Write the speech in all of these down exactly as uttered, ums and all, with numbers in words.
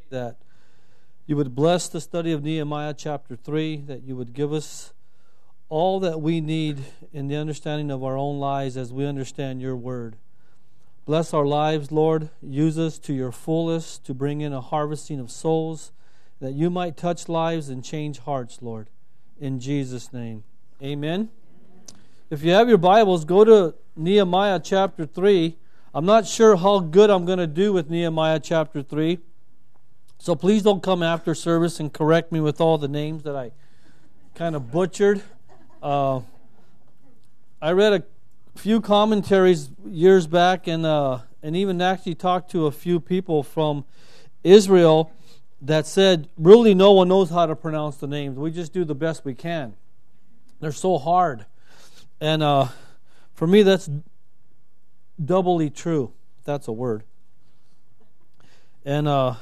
that you would bless the study of Nehemiah chapter three, that you would give us all that we need in the understanding of our own lives as we understand your word. Bless our lives, Lord. Use us to your fullest to bring in a harvesting of souls, that you might touch lives and change hearts, Lord. In Jesus' name, amen. If you have your Bibles, go to Nehemiah chapter three. I'm not sure how good I'm going to do with Nehemiah chapter three. So please don't come after service and correct me with all the names that I kind of butchered. Uh, I read a few commentaries years back and uh, and even actually talked to a few people from Israel that said really no one knows how to pronounce the names. We just do the best we can. They're so hard. And uh, for me, that's doubly true. If that's a word. And uh,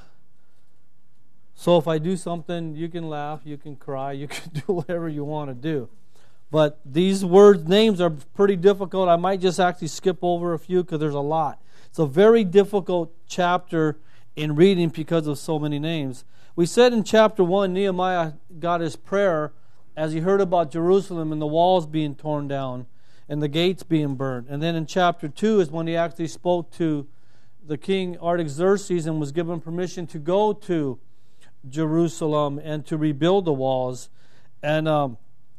so if I do something, you can laugh, you can cry, you can do whatever you want to do. But these words, names are pretty difficult. I might just actually skip over a few because there's a lot. It's a very difficult chapter in reading because of so many names. We said in chapter one, Nehemiah got his prayer as he heard about Jerusalem and the walls being torn down and the gates being burned. And then in chapter two is when he actually spoke to the king Artaxerxes and was given permission to go to Jerusalem and to rebuild the walls. And um,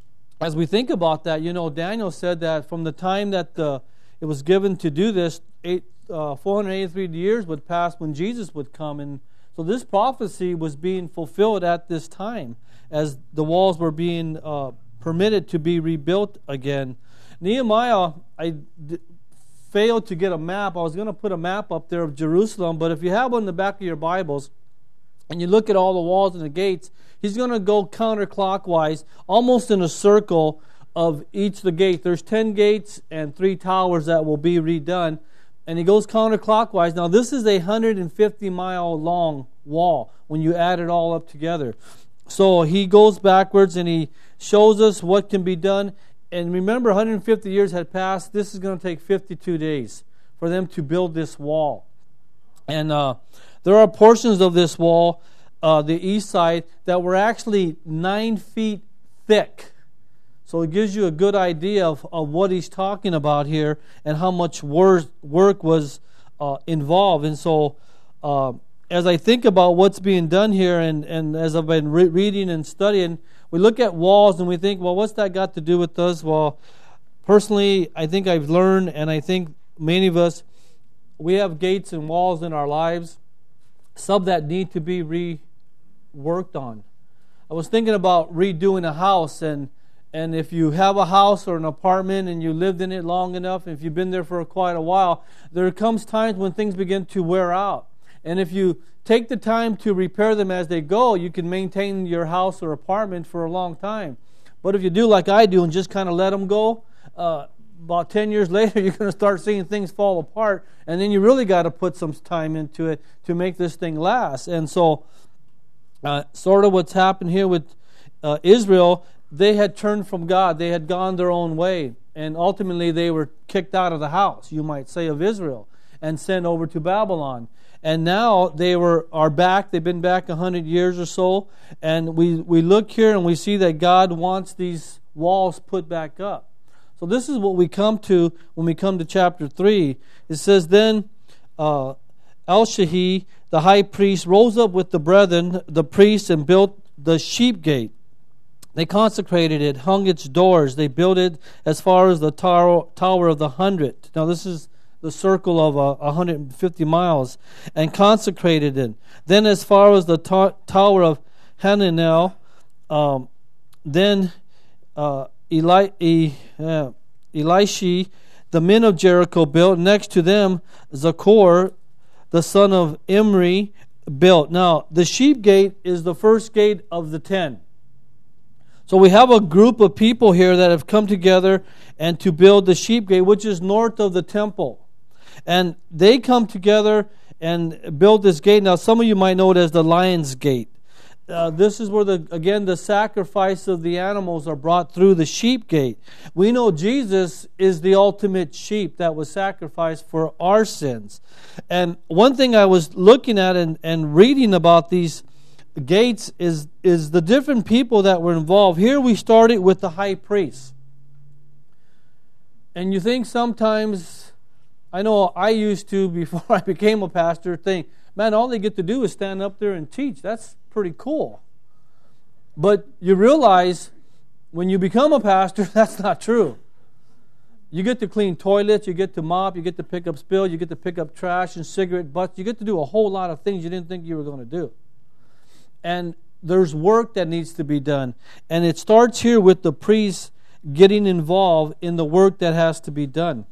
as we think about that, you know, Daniel said that from the time that the, it was given to do this, eight, uh, four hundred eighty-three years would pass when Jesus would come. And so this prophecy was being fulfilled at this time as the walls were being uh, permitted to be rebuilt again. Nehemiah, I d- failed to get a map. I was going to put a map up there of Jerusalem, but if you have one in the back of your Bibles, and you look at all the walls and the gates, he's going to go counterclockwise, almost in a circle of each of the gates. There's ten gates and three towers that will be redone. And he goes counterclockwise. Now, this is a one hundred fifty mile long wall when you add it all up together. So he goes backwards and he shows us what can be done. And remember, one hundred fifty years had passed. This is going to take fifty-two days for them to build this wall. And uh, there are portions of this wall, uh, the east side, that were actually nine feet thick. So it gives you a good idea of, of what he's talking about here and how much wor- work was uh, involved. And so uh, as I think about what's being done here and, and as I've been re- reading and studying, we look at walls and we think, well, what's that got to do with us? Well, personally, I think I've learned, and I think many of us, we have gates and walls in our lives, some that need to be reworked on. I was thinking about redoing a house, and and if you have a house or an apartment and you lived in it long enough, if you've been there for quite a while, there comes times when things begin to wear out. And if you take the time to repair them as they go, you can maintain your house or apartment for a long time. But if you do like I do and just kind of let them go, uh, about ten years later, you're going to start seeing things fall apart, and then you really got to put some time into it to make this thing last. And so, uh, sort of what's happened here with uh, Israel, they had turned from God. They had gone their own way, and ultimately they were kicked out of the house, you might say, of Israel, and sent over to Babylon. And now they were are back. They've been back a hundred years or so, and we we look here and we see that God wants these walls put back up. So this is what we come to when we come to chapter three. It says, Then uh, Elshahi, the high priest, rose up with the brethren, the priests, and built the sheep gate. They consecrated it, hung its doors. They built it as far as the tower, tower of the hundred. Now this is the circle of uh, one hundred fifty miles, and consecrated it. Then as far as the ta- tower of Hananel, um, then uh, Eli, e, uh, Elishi, the men of Jericho, built. Next to them, Zachor, the son of Imri, built. Now, the sheep gate is the first gate of the ten. So we have a group of people here that have come together and to build the sheep gate, which is north of the temple. And they come together and build this gate. Now, some of you might know it as the Lion's Gate. uh, this is where, the again, the sacrifice of the animals are brought through the sheep gate. We know Jesus is the ultimate sheep that was sacrificed for our sins. And one thing I was looking at and, and reading about these gates is, is the different people that were involved. Here we started with the high priest. And you think sometimes, I know I used to, before I became a pastor, think, man, all they get to do is stand up there and teach. That's pretty cool. But you realize when you become a pastor, that's not true. You get to clean toilets, you get to mop, you get to pick up spills, you get to pick up trash and cigarette butts. You get to do a whole lot of things you didn't think you were going to do. And there's work that needs to be done. And it starts here with the priests getting involved in the work that has to be done.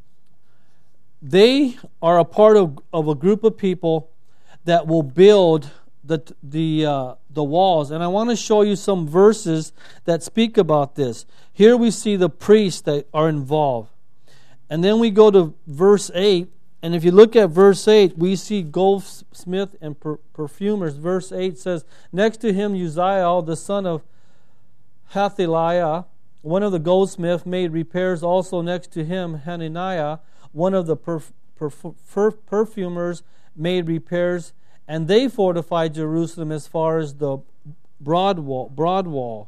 They are a part of, of a group of people that will build the the uh, the walls. And I want to show you some verses that speak about this. Here we see the priests that are involved. And then we go to verse eight. And if you look at verse eight, we see goldsmith and per- perfumers. Verse eight says, next to him Uzziah, the son of Hathaliah, one of the goldsmiths, made repairs. Also next to him Hananiah, one of the perf- perf- perf- perfumers, made repairs. And they fortified Jerusalem as far as the broad wall. Broad wall.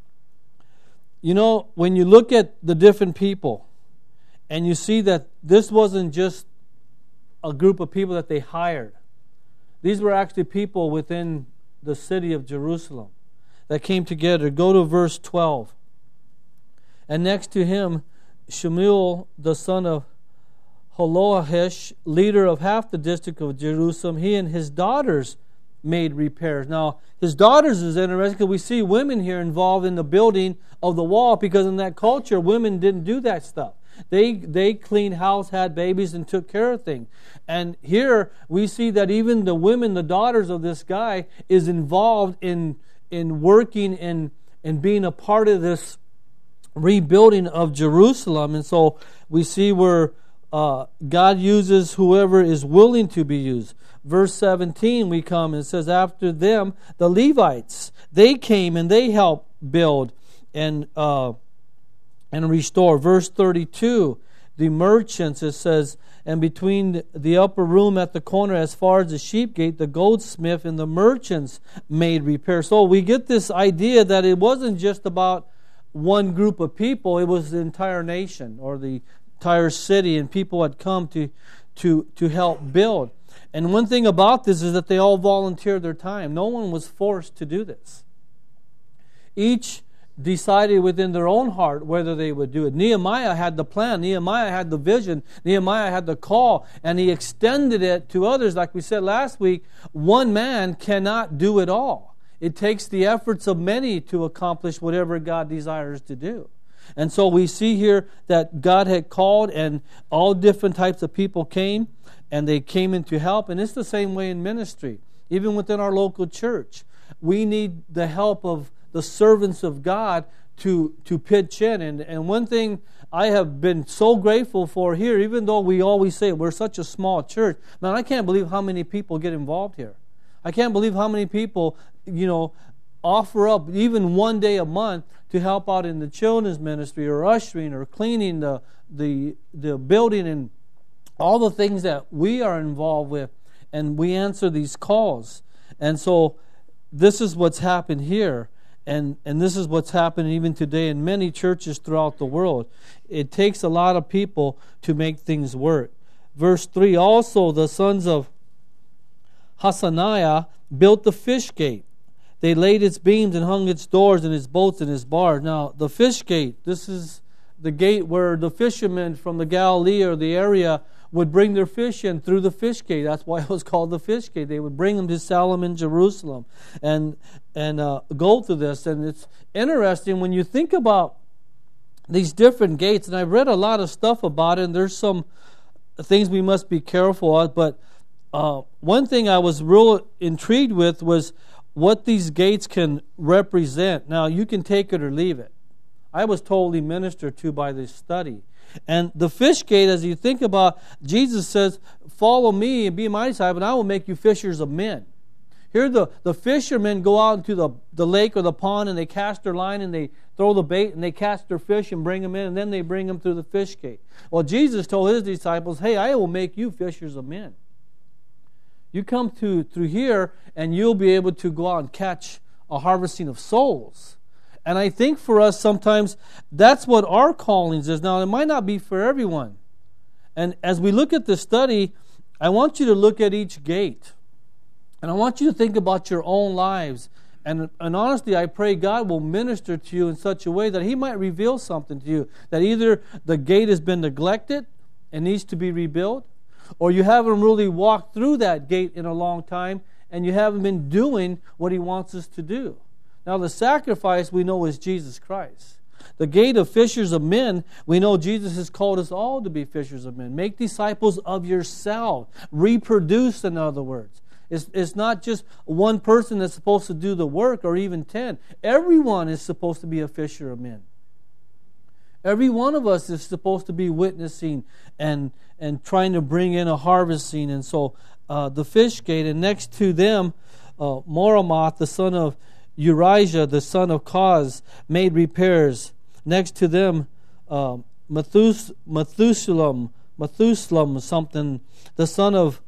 You know, when you look at the different people, and you see that this wasn't just a group of people that they hired. These were actually people within the city of Jerusalem that came together. Go to verse twelve. And next to him, Shemuel, the son of Holohesh, leader of half the district of Jerusalem, he and his daughters made repairs. Now, his daughters is interesting because we see women here involved in the building of the wall, because in that culture, women didn't do that stuff. They they cleaned house, had babies, and took care of things. And here we see that even the women, the daughters of this guy, is involved in in working and and being a part of this rebuilding of Jerusalem. And so we see where uh, God uses whoever is willing to be used. Verse seventeen, we come and it says, after them, the Levites, they came and they helped build and uh, and restore. Verse thirty-two, the merchants, it says, and between the upper room at the corner as far as the sheep gate, the goldsmith and the merchants made repair. So we get this idea that it wasn't just about one group of people, it was the entire nation or the entire city, and people had come to, to, to help build. And one thing about this is that they all volunteered their time. No one was forced to do this. Each decided within their own heart whether they would do it. Nehemiah had the plan. Nehemiah had the vision. Nehemiah had the call, and he extended it to others. Like we said last week, one man cannot do it all. It takes the efforts of many to accomplish whatever God desires to do. And so we see here that God had called, and all different types of people came, and they came in to help. And it's the same way in ministry. Even within our local church, we need the help of the servants of God to, to pitch in. And, and one thing I have been so grateful for here, even though we always say we're such a small church, man, I can't believe how many people get involved here. I can't believe how many people, you know, offer up even one day a month to help out in the children's ministry or ushering or cleaning the the the building and all the things that we are involved with, and we answer these calls. And so this is what's happened here. And and this is what's happening even today in many churches throughout the world. It takes a lot of people to make things work. Verse three, also the sons of Hasaniah built the fish gate. They laid its beams and hung its doors and its bolts and its bars. Now, the fish gate, this is the gate where the fishermen from the Galilee or the area would bring their fish in through the fish gate. That's why it was called the fish gate. They would bring them to Solomon, Jerusalem, and and uh, go through this. And it's interesting when you think about these different gates. And I've read a lot of stuff about it, and there's some things we must be careful of. But uh, one thing I was real intrigued with was what these gates can represent. Now, you can take it or leave it. I was totally ministered to by this study. And the fish gate, as you think about, Jesus says, follow me and be my disciple, and I will make you fishers of men. Here the, the fishermen go out into the, the lake or the pond and they cast their line and they throw the bait and they catch their fish and bring them in, and then they bring them through the fish gate. Well, Jesus told his disciples, hey, I will make you fishers of men. You come to through here and you'll be able to go out and catch a harvesting of souls. And I think for us sometimes that's what our callings is. Now, it might not be for everyone. And as we look at this study, I want you to look at each gate. And I want you to think about your own lives. And, and honestly, I pray God will minister to you in such a way that He might reveal something to you. That either the gate has been neglected and needs to be rebuilt, or you haven't really walked through that gate in a long time and you haven't been doing what He wants us to do. Now, the sacrifice we know is Jesus Christ. The gate of fishers of men, we know Jesus has called us all to be fishers of men. Make disciples of yourself. Reproduce, in other words. It's, it's not just one person that's supposed to do the work, or even ten. Everyone is supposed to be a fisher of men. Every one of us is supposed to be witnessing and, and trying to bring in a harvesting. And so uh, the fish gate, and next to them, uh, Moromoth, the son of Urijah, the son of Koz, made repairs. Next to them, uh, Methus, Methuselah, Methuselah, something, the son of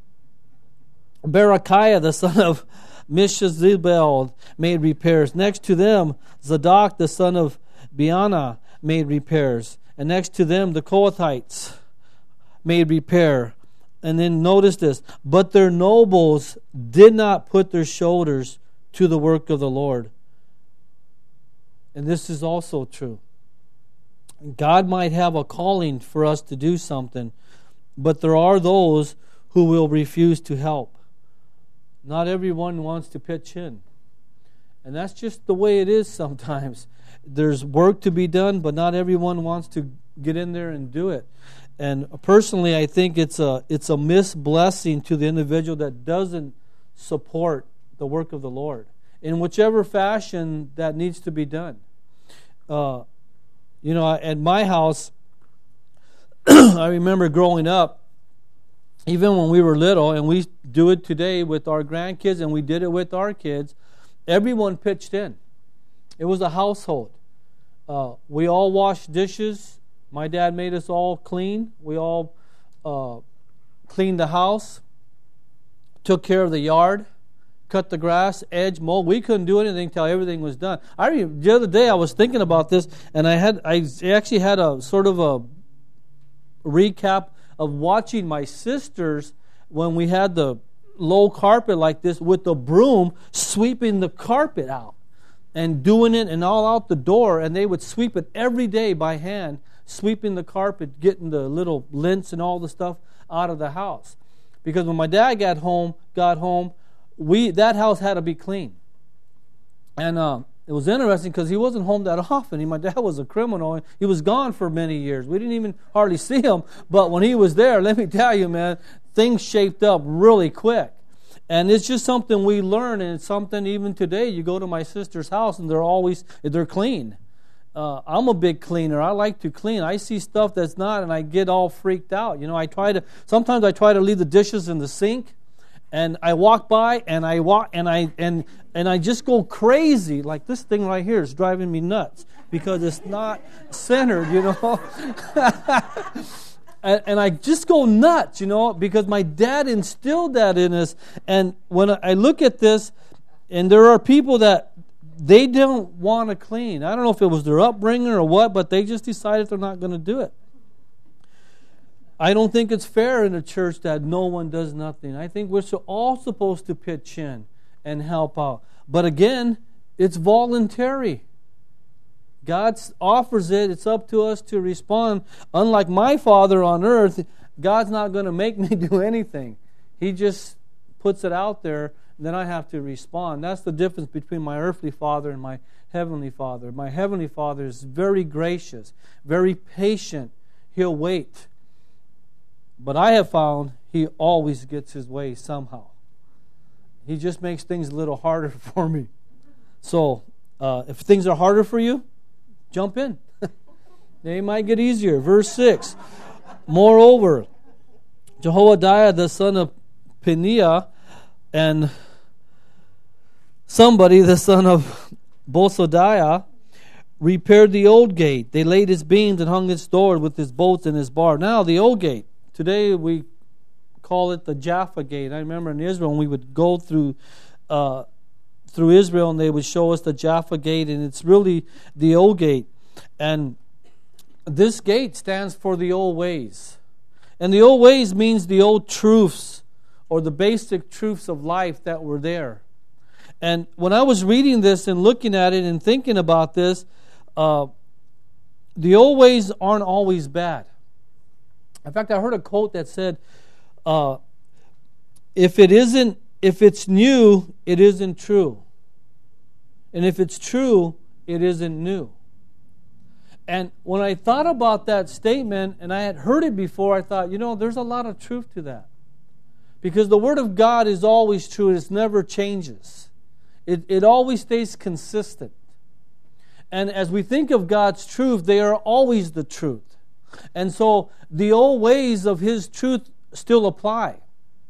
Berechiah, the son of Meshezabel, made repairs. Next to them, Zadok, the son of Beana, made repairs. And next to them, the Kohathites made repair. And then notice this, but their nobles did not put their shoulders to the work of the Lord. And this is also true. God might have a calling for us to do something, but there are those who will refuse to help. Not everyone wants to pitch in. And that's just the way it is sometimes. There's work to be done, but not everyone wants to get in there and do it. And personally, I think it's a it's a missed blessing to the individual that doesn't support the work of the Lord in whichever fashion that needs to be done. Uh, you know, at my house, I remember growing up, even when we were little, and we do it today with our grandkids, and we did it with our kids, everyone pitched in. It was a household. Uh, we all washed dishes. My dad made us all clean. We all uh, cleaned the house, took care of the yard, cut the grass, edge, mow. We couldn't do anything until everything was done. I remember the other day I was thinking about this, and I had I actually had a sort of a recap of watching my sisters when we had the low carpet like this with the broom sweeping the carpet out and doing it and all out the door, and they would sweep it every day by hand, sweeping the carpet, getting the little lint and all the stuff out of the house. Because when my dad got home, got home, we that house had to be clean. And uh, it was interesting because he wasn't home that often. He, my dad was a criminal. He was gone for many years. We didn't even hardly see him. But when he was there, let me tell you, man, things shaped up really quick. And it's just something we learn, and it's something even today. You go to my sister's house, and they're always they're clean. Uh, I'm a big cleaner. I like to clean. I see stuff that's not, and I get all freaked out. You know, I try to. Sometimes I try to leave the dishes in the sink, and I walk by, and I walk, and I and and I just go crazy. Like this thing right here is driving me nuts because it's not centered. You know. And, and I just go nuts, you know, because my dad instilled that in us. And when I look at this, and there are people that they don't want to clean. I don't know if it was their upbringing or what, but they just decided they're not going to do it. I don't think it's fair in a church that no one does nothing. I think we're all supposed to pitch in and help out. But again, it's voluntary. God offers it. It's up to us to respond. Unlike my Father on earth, God's not going to make me do anything. He just puts it out there, and then I have to respond. That's the difference between my earthly Father and my heavenly Father. My heavenly Father is very gracious, very patient. He'll wait. But I have found He always gets His way somehow. He just makes things a little harder for me. So, uh, if things are harder for you, jump in. They might get easier. Verse six. Moreover, Jehoiada the son of Peniah and somebody, the son of Bosodiah, repaired the old gate. They laid its beams and hung its door with its bolts and its bar. Now, the old gate. Today we call it the Jaffa Gate. I remember in Israel when we would go through uh, through Israel and they would show us the Jaffa Gate, and it's really the old gate. And this gate stands for the old ways. And the old ways means the old truths or the basic truths of life that were there. And when I was reading this and looking at it and thinking about this, uh, the old ways aren't always bad. In fact, I heard a quote that said, uh, if it isn't, if it's new, it isn't true. And if it's true, it isn't new. And when I thought about that statement, and I had heard it before, I thought, you know, there's a lot of truth to that. Because the Word of God is always true. It never changes. It, it always stays consistent. And as we think of God's truth, they are always the truth. And so the old ways of His truth still apply.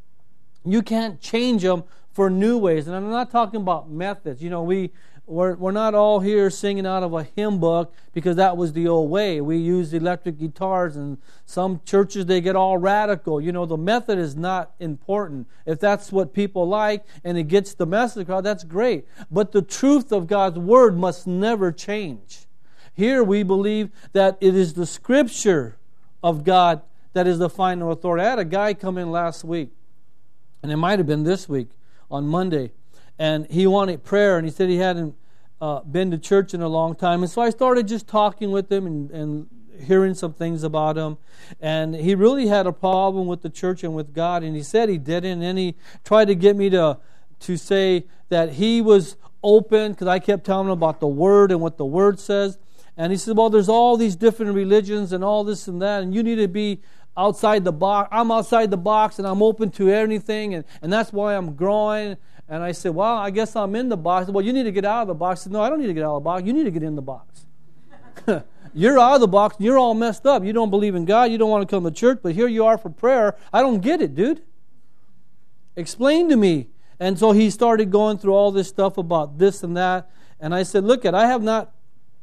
You can't change them for new ways. And I'm not talking about methods. You know, we, we're, we're not all here singing out of a hymn book because that was the old way. We use electric guitars, and some churches, they get all radical. You know, the method is not important. If that's what people like and it gets the message across, that's great. But the truth of God's Word must never change. Here we believe that it is the Scripture of God that is the final authority. I had a guy come in last week, and it might have been this week, on Monday, and he wanted prayer, and he said he hadn't uh, been to church in a long time. And so I started just talking with him and, and hearing some things about him. And he really had a problem with the church and with God, and he said he didn't, and he tried to get me to, to say that he was open, because I kept telling him about the Word and what the Word says. And he said, well, there's all these different religions and all this and that, and you need to be outside the box. I'm outside the box, and I'm open to anything, and, and that's why I'm growing. And I said, well, I guess I'm in the box. Well, you need to get out of the box. I said, no, I don't need to get out of the box. You need to get in the box. You're out of the box, and you're all messed up. You don't believe in God. You don't want to come to church, but here you are for prayer. I don't get it, dude. Explain to me. And so he started going through all this stuff about this and that. And I said, look, at I have not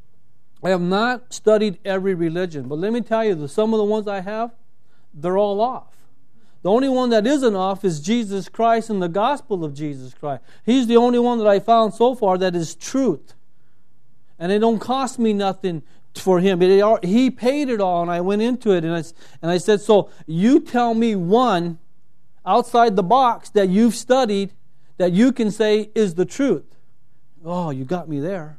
I have not studied every religion, but let me tell you, the, some of the ones I have, they're all off. The only one that isn't off is Jesus Christ and the gospel of Jesus Christ. He's the only one that I found so far that is truth. And it don't cost me nothing for him. It, he paid it all, and I went into it, and I, and I said, so you tell me one outside the box that you've studied that you can say is the truth. Oh, you got me there.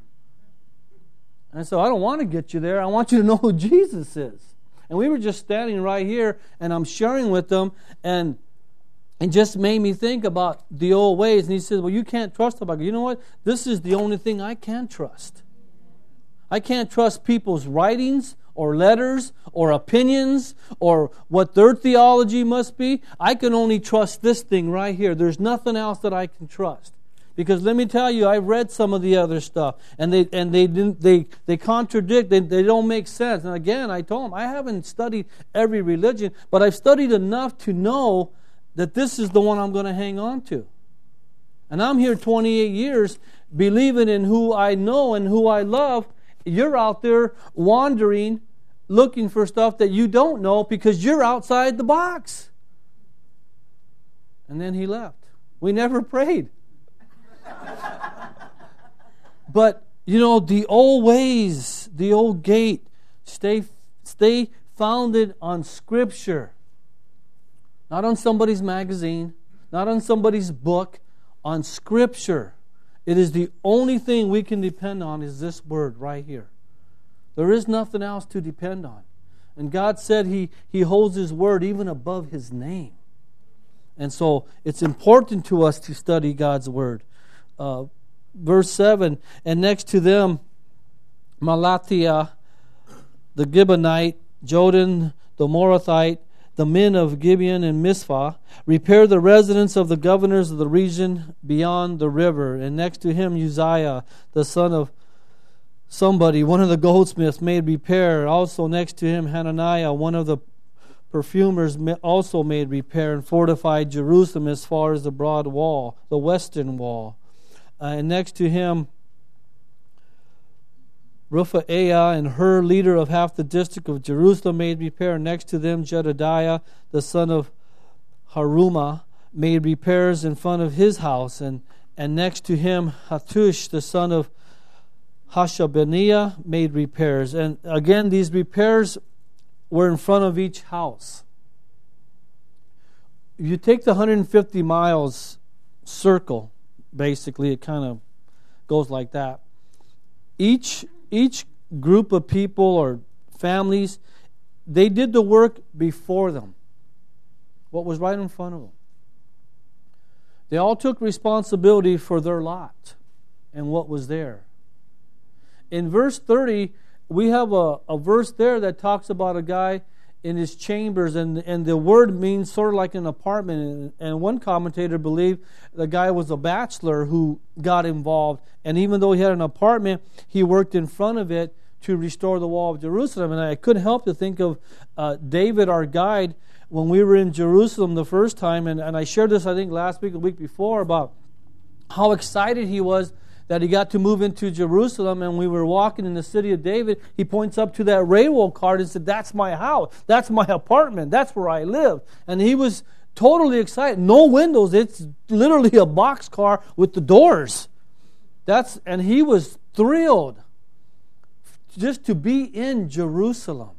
And so I don't want to get you there. I want you to know who Jesus is. And we were just standing right here, and I'm sharing with them, and it just made me think about the old ways. And he said, well, you can't trust them. I go, you know what? This is the only thing I can trust. I can't trust people's writings or letters or opinions or what their theology must be. I can only trust this thing right here. There's nothing else that I can trust. Because let me tell you, I've read some of the other stuff, and they and they didn't they they contradict. They they don't make sense. And again, I told them I haven't studied every religion, but I've studied enough to know that this is the one I'm going to hang on to. And I'm here twenty-eight years believing in who I know and who I love. You're out there wandering, looking for stuff that you don't know because you're outside the box. And then he left. We never prayed. But, you know, the old ways, the old gate, stay, stay founded on Scripture. Not on somebody's magazine, not on somebody's book, on Scripture. It is the only thing we can depend on is this word right here. There is nothing else to depend on. And God said He, he holds His word even above His name. And so it's important to us to study God's word. Uh, verse seven, and next to them, Malathiah, the Gibeonite, Jodan, the Morathite, the men of Gibeon and Mizpah, repair the residence of the governors of the region beyond the river. And next to him, Uzziah, the son of somebody, one of the goldsmiths, made repair. Also next to him, Hananiah, one of the perfumers, also made repair and fortified Jerusalem as far as the broad wall, the western wall. uh, and next to him, Rephaiah and Hur, leader of half the district of Jerusalem, made repair. Next to them, Jedediah, the son of Harumah, made repairs in front of his house. And, and next to him, Hattush, the son of Hashabniah, made repairs. And again, these repairs were in front of each house. If you take the one hundred fifty miles circle, basically, it kind of goes like that. Each Each group of people or families, they did the work before them. What was right in front of them. They all took responsibility for their lot and what was there. In verse thirty, we have a, a verse there that talks about a guy in his chambers, and, and the word means sort of like an apartment. And, and one commentator believed the guy was a bachelor who got involved. And even though he had an apartment, he worked in front of it to restore the wall of Jerusalem. And I couldn't help to think of uh, David, our guide, when we were in Jerusalem the first time. And, and I shared this, I think, last week, the week before, about how excited he was that he got to move into Jerusalem. And we were walking in the city of David. He points up to that railroad card and said, "That's my house. That's my apartment. That's where I live." And he was totally excited. No windows. It's literally a boxcar with the doors. That's and he was thrilled just to be in Jerusalem.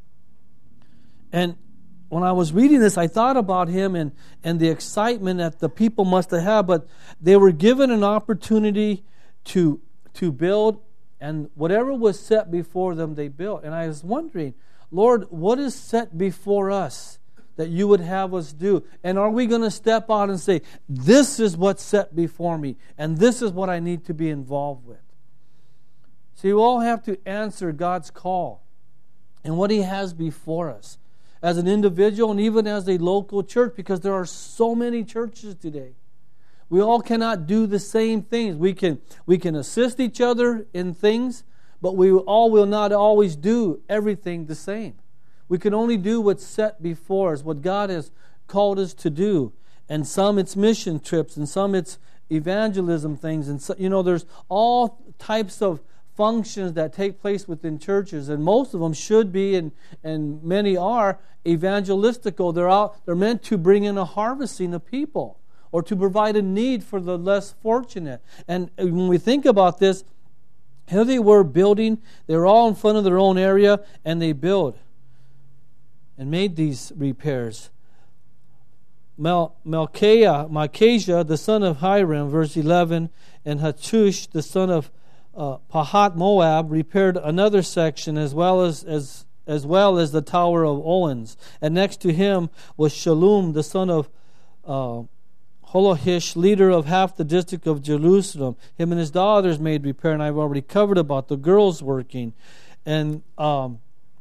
And when I was reading this, I thought about him and, and the excitement that the people must have had, but they were given an opportunity to to build, and whatever was set before them, they built. And I was wondering, Lord, what is set before us that you would have us do? And are we going to step out and say, this is what's set before me, and this is what I need to be involved with? See, we all have to answer God's call and what He has before us as an individual and even as a local church, because there are so many churches today. We all cannot do the same things. We can we can assist each other in things, but we all will not always do everything the same. We can only do what's set before us, what God has called us to do. And some it's mission trips, and some it's evangelism things. And so, you know, there's all types of functions that take place within churches, and most of them should be, and and many are evangelistical. They're out. They're meant to bring in a harvesting of people, or to provide a need for the less fortunate. And when we think about this, here they were building. They were all in front of their own area, and they built and made these repairs. Mel, Melchiah, Micaiah, the son of Hiram, verse eleven, and Hattush, the son of uh, Pahat Moab, repaired another section as well as, as as well as the Tower of Owens. And next to him was Shallum, the son of uh, Holohish, leader of half the district of Jerusalem. Him and his daughters made repair, and I've already covered about the girls working. And um,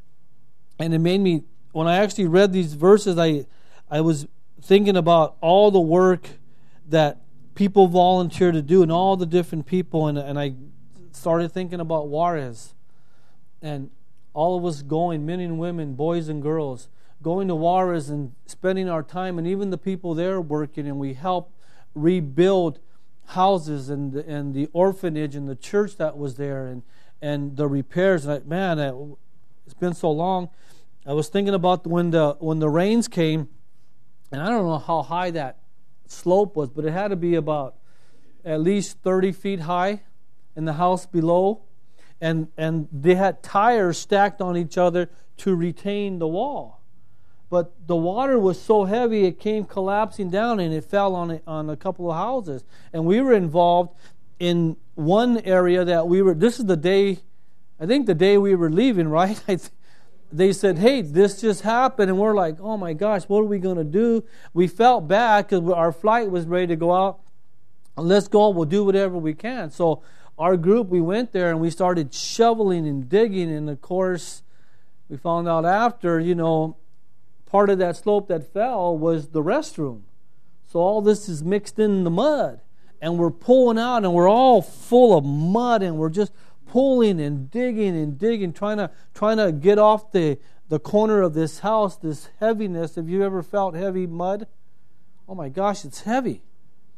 and it made me, when I actually read these verses, I I was thinking about all the work that people volunteer to do and all the different people, and, and I started thinking about Juarez. And all of us going, men and women, boys and girls, going to Juarez and spending our time, and even the people there working, and we help rebuild houses and and the orphanage and the church that was there, and and the repairs. And I, man, it's been so long. I was thinking about when the when the rains came, and I don't know how high that slope was, but it had to be about at least thirty feet high in the house below. And and they had tires stacked on each other to retain the wall. But the water was so heavy, it came collapsing down, and it fell on a, on a couple of houses. And we were involved in one area that we were, this is the day, I think the day we were leaving, right? I th- they said, hey, this just happened. And we're like, oh my gosh, what are we going to do? We felt bad because our flight was ready to go out. Let's go, we'll do whatever we can. So our group, we went there and we started shoveling and digging, and of course, we found out after, you know, part of that slope that fell was the restroom. So all this is mixed in the mud, and we're pulling out, and we're all full of mud, and we're just pulling and digging and digging, trying to trying to get off the, the corner of this house, this heaviness. Have you ever felt heavy mud? Oh my gosh, it's heavy.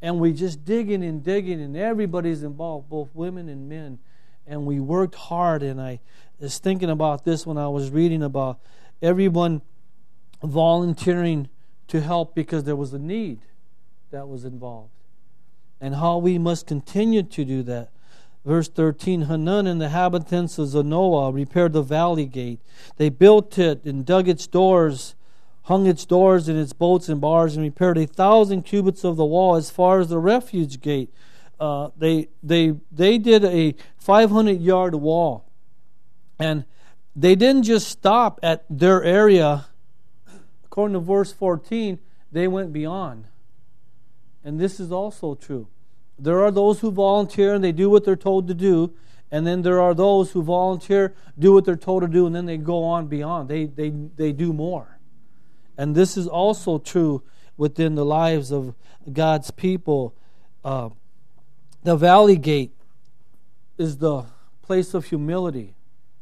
And we just digging and digging, and everybody's involved, both women and men. And we worked hard, and I was thinking about this when I was reading about everyone volunteering to help because there was a need that was involved. And how we must continue to do that. Verse thirteen, Hanun and the inhabitants of Zanoah repaired the valley gate. They built it and dug its doors, hung its doors and its bolts and bars, and repaired a thousand cubits of the wall as far as the refuge gate. Uh, they they they did a five hundred yard wall, and they didn't just stop at their area. According to verse fourteen, they went beyond, and this is also true. There are those who volunteer and they do what they're told to do, and then there are those who volunteer, do what they're told to do, and then they go on beyond. They they they do more. And this is also true within the lives of God's people. Uh, the valley gate is the place of humility.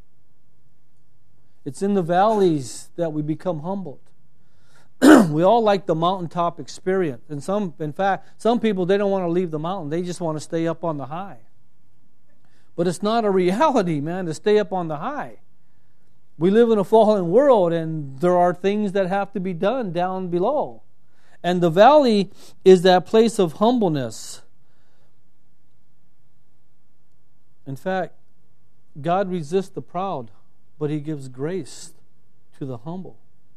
It's in the valleys that we become humbled. We all like the mountaintop experience. And some, in fact, some people, they don't want to leave the mountain. They just want to stay up on the high. But it's not a reality, man, to stay up on the high. We live in a fallen world, and there are things that have to be done down below. And the valley is that place of humbleness. In fact, God resists the proud, but He gives grace to the humble.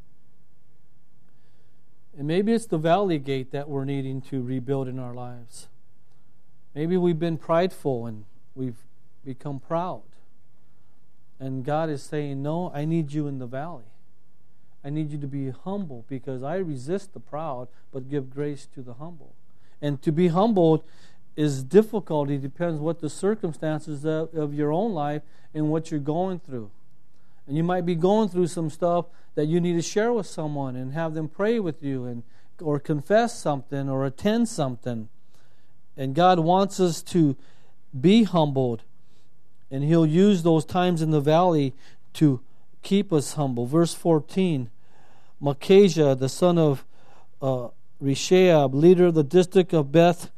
And maybe it's the valley gate that we're needing to rebuild in our lives. Maybe we've been prideful and we've become proud. And God is saying, no, I need you in the valley. I need you to be humble because I resist the proud, but give grace to the humble. And to be humbled is difficult. It depends what the circumstances of, of your own life and what you're going through. And you might be going through some stuff that you need to share with someone and have them pray with you and or confess something or attend something. And God wants us to be humbled. And He'll use those times in the valley to keep us humble. Verse fourteen, Micaiah, the son of uh, Resheab, leader of the district of Beth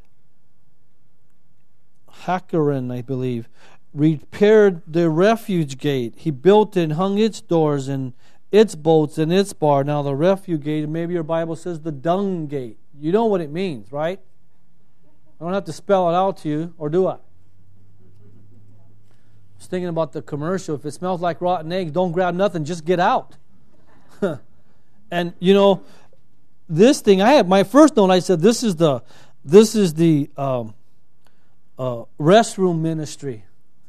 Hakerem, I believe, repaired the refuge gate. He built and hung its doors and its bolts and its bar. Now the refuge gate, maybe your Bible says the dung gate. You know what it means, right? I don't have to spell it out to you, or do I? I was thinking about the commercial. If it smells like rotten eggs, don't grab nothing, just get out. And you know, this thing, I had my first note, I said this is the this is the um, uh, restroom ministry.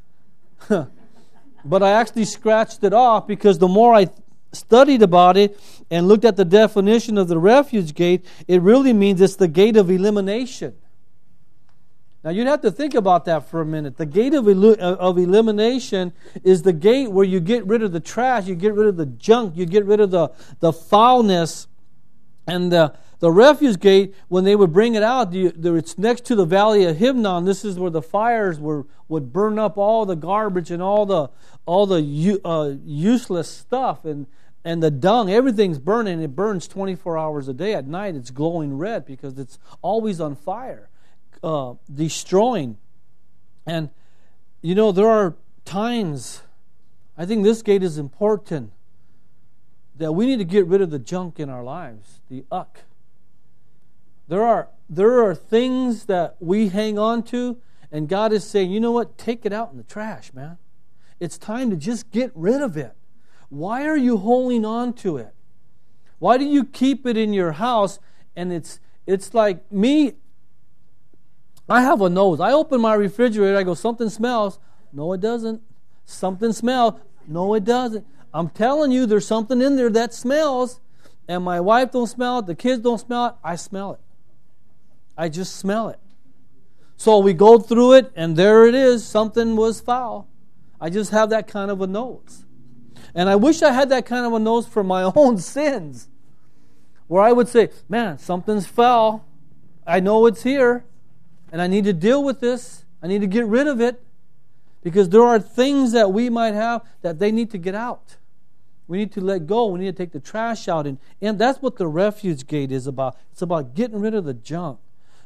But I actually scratched it off because the more I studied about it and looked at the definition of the refuge gate, it really means it's the gate of elimination. Now you'd have to think about that for a minute. The gate of, el- of elimination is the gate where you get rid of the trash, you get rid of the junk, you get rid of the, the foulness. And the, the refuge gate, when they would bring it out, you, there, it's next to the valley of Hinnom. This is where the fires were would burn up all the garbage and all the all the uh, useless stuff and and the dung. Everything's burning. It burns twenty-four hours a day. At night, it's glowing red because it's always on fire, uh, destroying. And you know, there are times. I think this gate is important. That we need to get rid of the junk in our lives, the uck. There are there are things that we hang on to, and God is saying, you know what? Take it out in the trash, man. It's time to just get rid of it. Why are you holding on to it? Why do you keep it in your house? And it's it's like me. I have a nose. I open my refrigerator. I go, something smells. No, it doesn't. Something smells. No, it doesn't. I'm telling you, there's something in there that smells, and my wife don't smell it, the kids don't smell it, I smell it. I just smell it. So we go through it, and there it is, something was foul. I just have that kind of a nose. And I wish I had that kind of a nose for my own sins, where I would say, man, something's foul. I know it's here, and I need to deal with this. I need to get rid of it. Because there are things that we might have that they need to get out. We need to let go. We need to take the trash out. And, and that's what the refuge gate is about. It's about getting rid of the junk.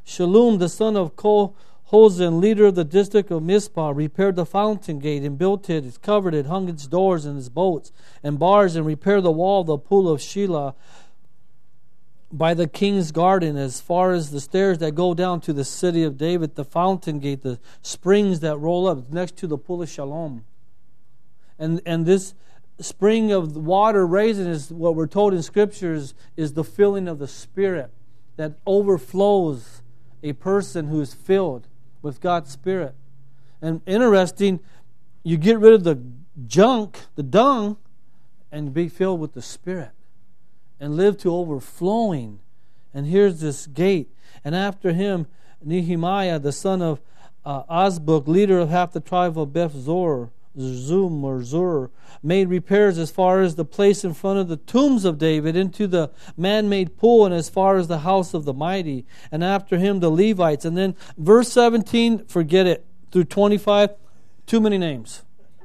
Shallum, the son of Kohozen, leader of the district of Mizpah, repaired the fountain gate and built it, it covered it, hung its doors and its bolts and bars, and repaired the wall of the pool of Shelah by the king's garden, as far as the stairs that go down to the city of David, the fountain gate, the springs that roll up next to the pool of Shalom. And and this spring of water raising is what we're told in Scriptures is the filling of the Spirit that overflows a person who is filled with God's Spirit. And interesting, you get rid of the junk, the dung, and be filled with the Spirit and live to overflowing. And here's this gate. And after him, Nehemiah, the son of uh, Azbuk, leader of half the tribe of Beth Zor, Zum or Zur, made repairs as far as the place in front of the tombs of David, into the man-made pool, and as far as the house of the mighty. And after him, the Levites. And then verse seventeen, forget it, through twenty-five, too many names.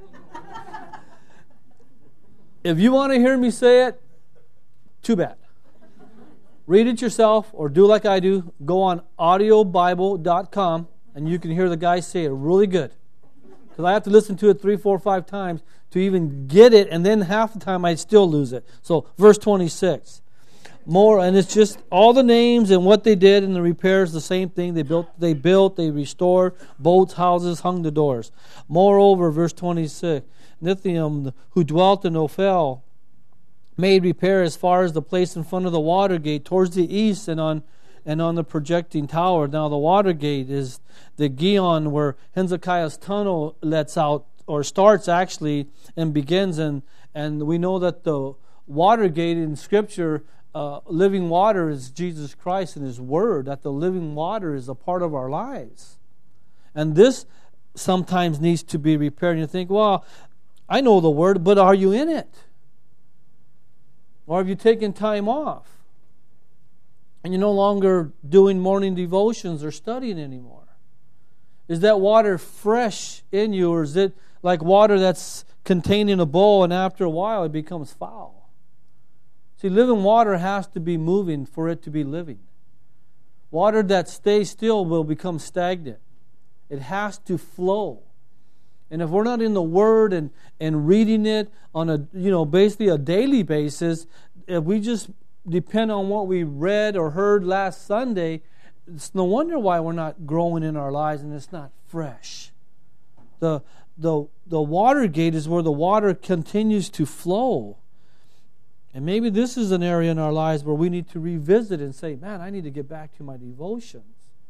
If you want to hear me say it, too bad. Read it yourself, or do like I do. Go on audio bible dot com, and you can hear the guy say it really good. Because I have to listen to it three, four, five times to even get it, and then half the time I still lose it. So, verse twenty-six. More, and it's just all the names and what they did and the repairs, the same thing. They built, they built, they restored boats, houses, hung the doors. Moreover, verse twenty-six, Nithium, who dwelt in Ophel, made repair as far as the place in front of the water gate towards the east, and on and on the projecting tower. Now the water gate is the Gion, where Hezekiah's tunnel lets out, or starts actually, and begins. And, and we know that the water gate in Scripture, uh, living water is Jesus Christ and His Word, that the living water is a part of our lives. And this sometimes needs to be repaired. And you think, well, I know the Word, but are you in it? Or have you taken time off? And you're no longer doing morning devotions or studying anymore? Is that water fresh in you, or is it like water that's contained in a bowl and after a while it becomes foul? See, living water has to be moving for it to be living. Water that stays still will become stagnant. It has to flow. And if we're not in the Word and, and reading it on a, you know, basically a daily basis, if we just depend on what we read or heard last Sunday, it's no wonder why we're not growing in our lives and it's not fresh. The the the water gate is where the water continues to flow. And maybe this is an area in our lives where we need to revisit and say, man, I need to get back to my devotions.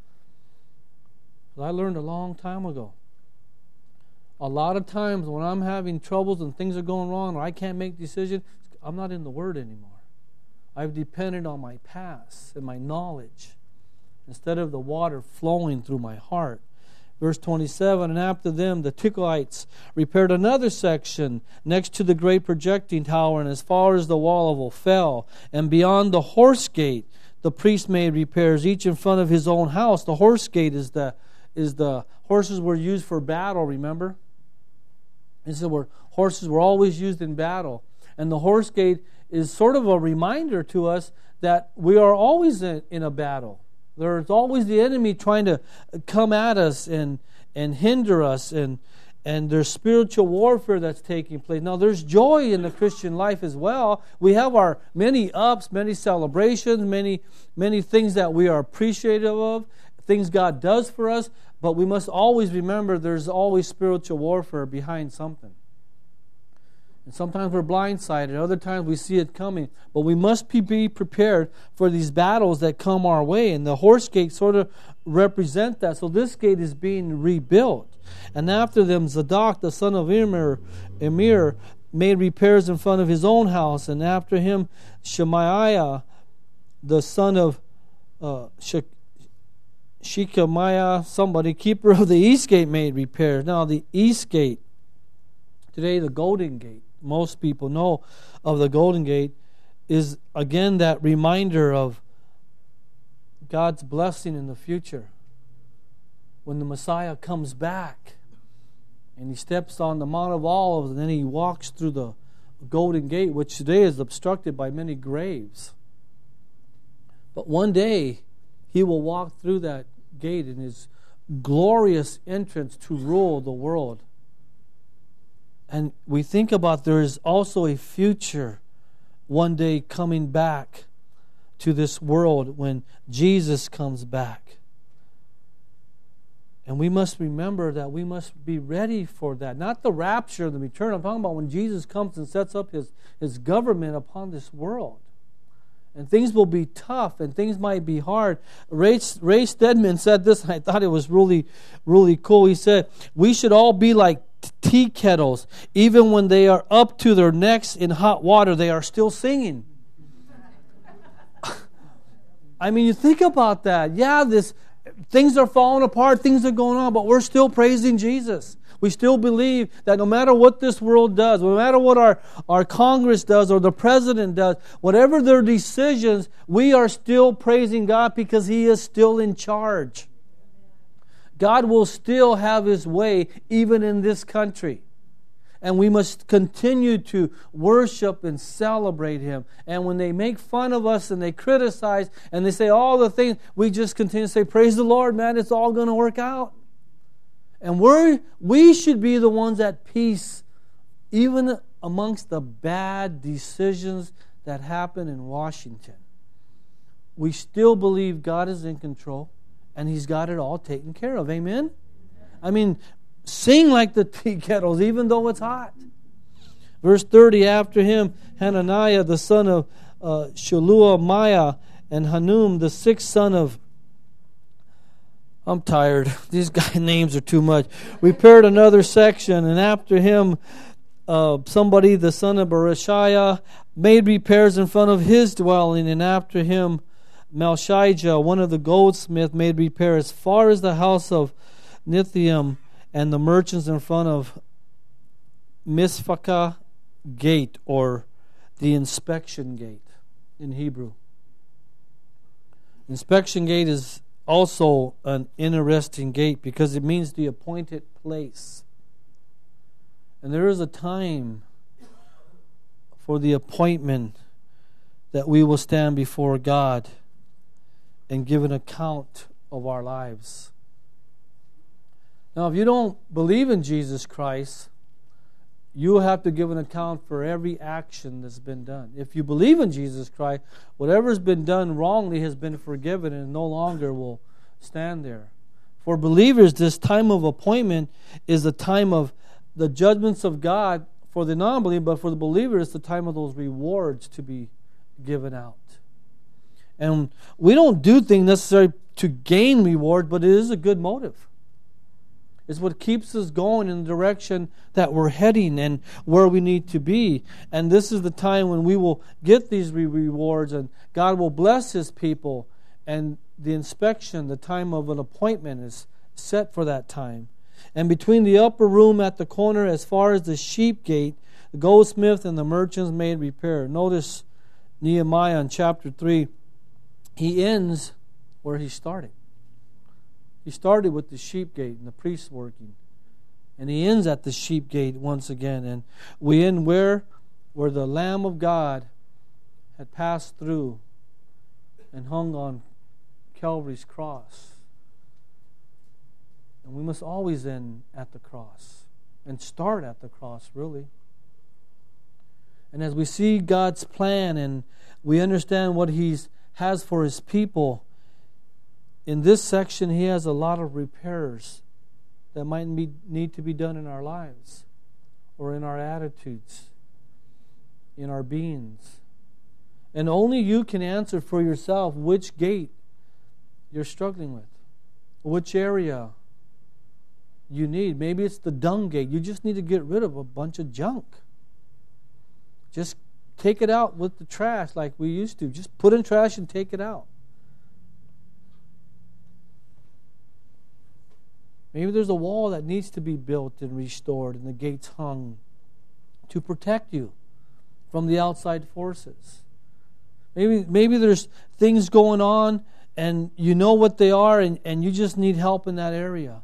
I learned a long time ago. A lot of times when I'm having troubles and things are going wrong or I can't make decisions, I'm not in the Word anymore. I've depended on my past and my knowledge instead of the water flowing through my heart. Verse twenty-seven, and after them the Tickleites repaired another section next to the great projecting tower, and as far as the wall of Ophel, and beyond the horse gate the priest made repairs, each in front of his own house. The horse gate is the is the horses were used for battle, remember? This is where horses were always used in battle. And the horse gate is sort of a reminder to us that we are always in, in a battle. There's always the enemy trying to come at us and, and hinder us, and, and there's spiritual warfare that's taking place. Now, there's joy in the Christian life as well. We have our many ups, many celebrations, many, many things that we are appreciative of, things God does for us, but we must always remember there's always spiritual warfare behind something. And sometimes we're blindsided, other times we see it coming. But we must be prepared for these battles that come our way. And the horse gate sort of represent that. So this gate is being rebuilt. And after them, Zadok, the son of Emir, Emir made repairs in front of his own house. And after him, Shemaiah, the son of uh, Shek- Shechemiah, somebody, keeper of the east gate, made repairs. Now the east gate, today the Golden Gate, most people know of the Golden Gate, is again that reminder of God's blessing in the future. When the Messiah comes back and He steps on the Mount of Olives and then He walks through the Golden Gate, which today is obstructed by many graves. But one day He will walk through that gate in His glorious entrance to rule the world. And we think about there is also a future one day coming back to this world when Jesus comes back. And we must remember that we must be ready for that. Not the rapture, the return. I'm talking about when Jesus comes and sets up His, his government upon this world. And things will be tough and things might be hard. Ray, Ray Stedman said this, and I thought it was really, really cool. He said, we should all be like tea kettles. Even when they are up to their necks in hot water, they are still singing. I mean, you think about that. Yeah, this things are falling apart, things are going on, but we're still praising Jesus. We still believe that no matter what this world does, no matter what our, our Congress does or the president does, whatever their decisions, we are still praising God because He is still in charge. God will still have His way even in this country. And we must continue to worship and celebrate Him. And when they make fun of us and they criticize and they say all the things, we just continue to say, praise the Lord, man, it's all going to work out. And we we should be the ones at peace even amongst the bad decisions that happen in Washington. We still believe God is in control and He's got it all taken care of. Amen? I mean, sing like the tea kettles even though it's hot. Verse thirty, after him, Hananiah the son of uh, Shelumiah and Hanum the sixth son of I'm tired. These guy names are too much. Repaired another section, and after him, uh, somebody, the son of Berechiah, made repairs in front of his dwelling, and after him, Malchijah, one of the goldsmiths, made repair as far as the house of Nithium and the merchants in front of Misphakah gate, or the inspection gate in Hebrew. Inspection gate is also an interesting gate because it means the appointed place. And there is a time for the appointment that we will stand before God and give an account of our lives. Now, if you don't believe in Jesus Christ, you will have to give an account for every action that's been done. If you believe in Jesus Christ, whatever's been done wrongly has been forgiven and no longer will stand there. For believers, this time of appointment is a time of the judgments of God for the non-believer, but for the believer, it's the time of those rewards to be given out. And we don't do things necessarily to gain reward, but it is a good motive. It's what keeps us going in the direction that we're heading and where we need to be. And this is the time when we will get these re- rewards and God will bless His people. And the inspection, the time of an appointment, is set for that time. And between the upper room at the corner as far as the sheep gate, the goldsmith and the merchants made repair. Notice Nehemiah in chapter three. He ends where he started. He started with the sheep gate and the priests working. And he ends at the sheep gate once again. And we end where? Where the Lamb of God had passed through and hung on Calvary's cross. And we must always end at the cross and start at the cross, really. And as we see God's plan and we understand what He has for His people, in this section, He has a lot of repairs that might be, need to be done in our lives or in our attitudes, in our beings. And only you can answer for yourself which gate you're struggling with, which area you need. Maybe it's the dung gate. You just need to get rid of a bunch of junk. Just take it out with the trash like we used to. Just put in trash and take it out. Maybe there's a wall that needs to be built and restored and the gates hung to protect you from the outside forces. Maybe maybe there's things going on and you know what they are and, and you just need help in that area.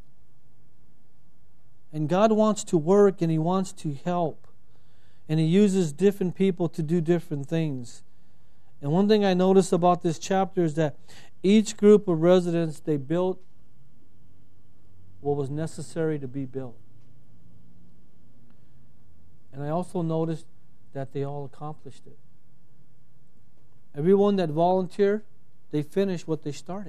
And God wants to work and He wants to help. And He uses different people to do different things. And one thing I notice about this chapter is that Each group of residents, they built what was necessary to be built. And I also noticed that they all accomplished it. Everyone that volunteered, they finished what they started.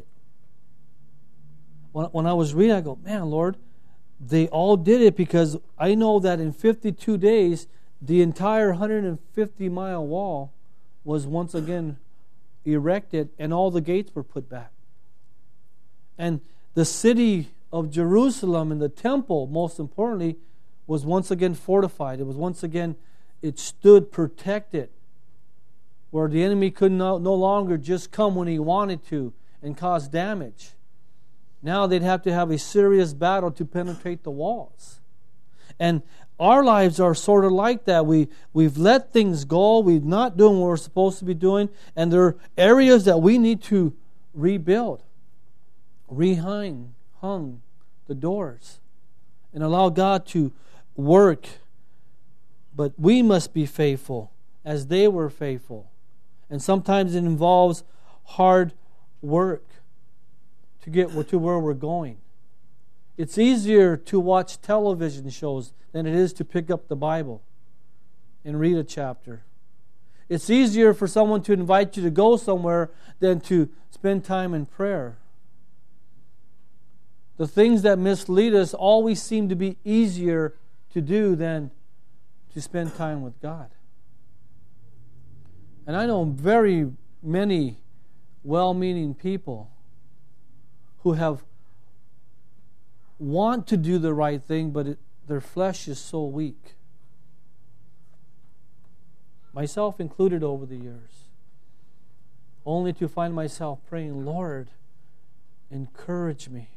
When, when I was reading, I go, man, Lord, they all did it, because I know that in fifty-two days, the entire one hundred fifty mile wall was once again erected and all the gates were put back. And the city of Jerusalem and the temple, most importantly, was once again fortified. It was once again, it stood protected, where the enemy could no, no longer just come when he wanted to and cause damage. Now they'd have to have a serious battle to penetrate the walls. And our lives are sort of like that. We, we've let things go. We're not doing what we're supposed to be doing. And there are areas that we need to rebuild. Rehang, hung the doors. And allow God to work. But we must be faithful as they were faithful. And sometimes it involves hard work to get to where we're going. It's easier to watch television shows than it is to pick up the Bible and read a chapter. It's easier for someone to invite you to go somewhere than to spend time in prayer. The things that mislead us always seem to be easier to do than to spend time with God. And I know very many well-meaning people who have want to do the right thing, but it, their flesh is so weak. Myself included over the years. Only to find myself praying, Lord, encourage me.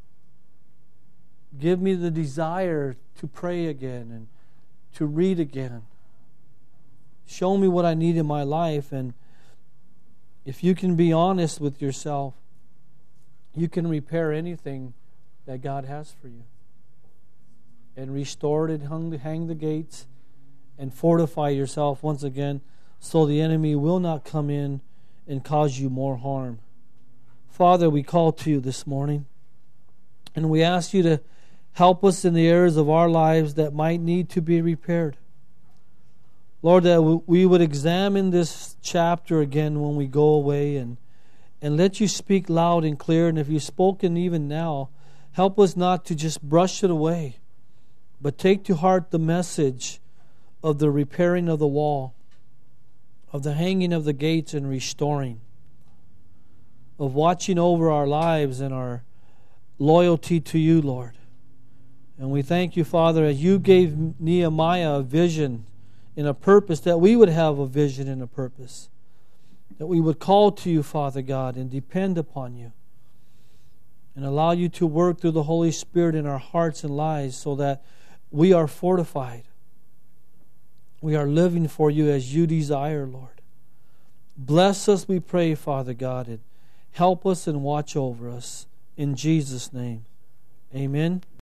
Give me the desire to pray again and to read again. Show me what I need in my life. And if you can be honest with yourself, you can repair anything that God has for you. And restore it, hang the, hang the gates, and fortify yourself once again so the enemy will not come in and cause you more harm. Father, we call to you this morning, and we ask you to help us in the areas of our lives that might need to be repaired. Lord, that we would examine this chapter again when we go away, and, and let you speak loud and clear. And if you've spoken even now, help us not to just brush it away, but take to heart the message of the repairing of the wall, of the hanging of the gates and restoring, of watching over our lives and our loyalty to you, Lord. And we thank you, Father, as you gave Nehemiah a vision and a purpose, that we would have a vision and a purpose, that we would call to you, Father God, and depend upon you, and allow you to work through the Holy Spirit in our hearts and lives so that we are fortified. We are living for you as you desire, Lord. Bless us, we pray, Father God, and help us and watch over us. In Jesus' name, amen.